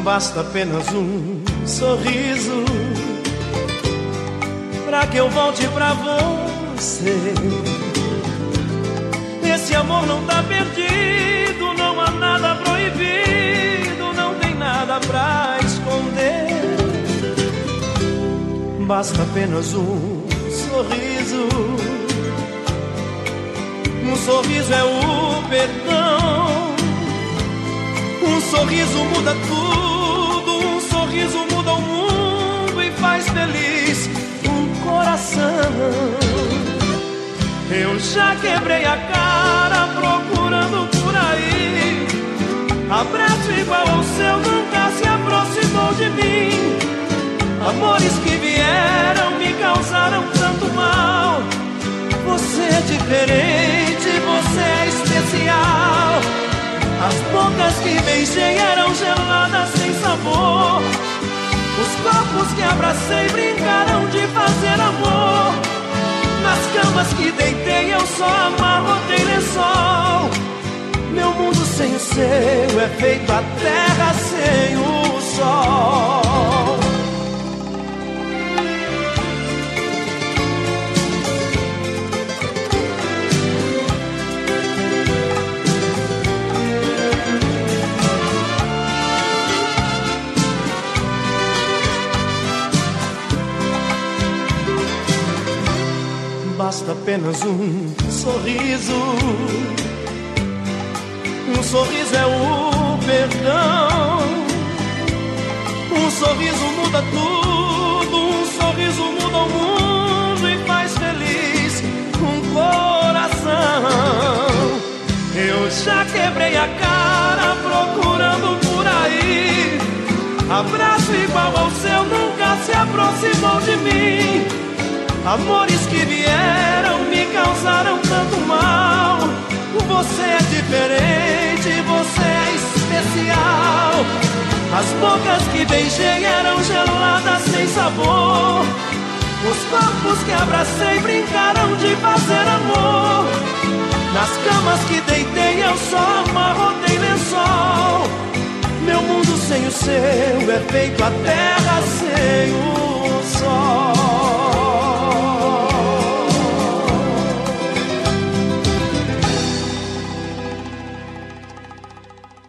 Basta apenas um sorriso pra que eu volte pra você. Esse amor não tá perdido, não há nada proibido, não tem nada pra esconder. Basta apenas um sorriso. Um sorriso é o perdão. Um sorriso muda tudo, um sorriso muda o mundo e faz feliz um coração. Eu já quebrei a cara procurando por aí. Abraço igual ao seu nunca se aproximou de mim. Amores que vieram me causaram tanto mal. Você é diferente, você é especial. As bocas que beijei eram geladas sem sabor. Os corpos que abracei brincaram de fazer amor. Nas camas que deitei eu só amarrotei lençol. Meu mundo sem o seu é feito a terra sem o sol. Basta apenas um sorriso. Um sorriso é o perdão. Um sorriso muda tudo. Um sorriso muda o mundo e faz feliz um coração. Eu já quebrei a cara procurando por aí. Abraço igual ao seu nunca se aproximou de mim. Amores que vieram me causaram tanto mal. Você é diferente, você é especial. As bocas que beijei eram geladas sem sabor. Os corpos que abracei brincaram de fazer amor. Nas camas que deitei eu só amarrotei lençol. Meu mundo sem o seu é feito a terra sem o sol.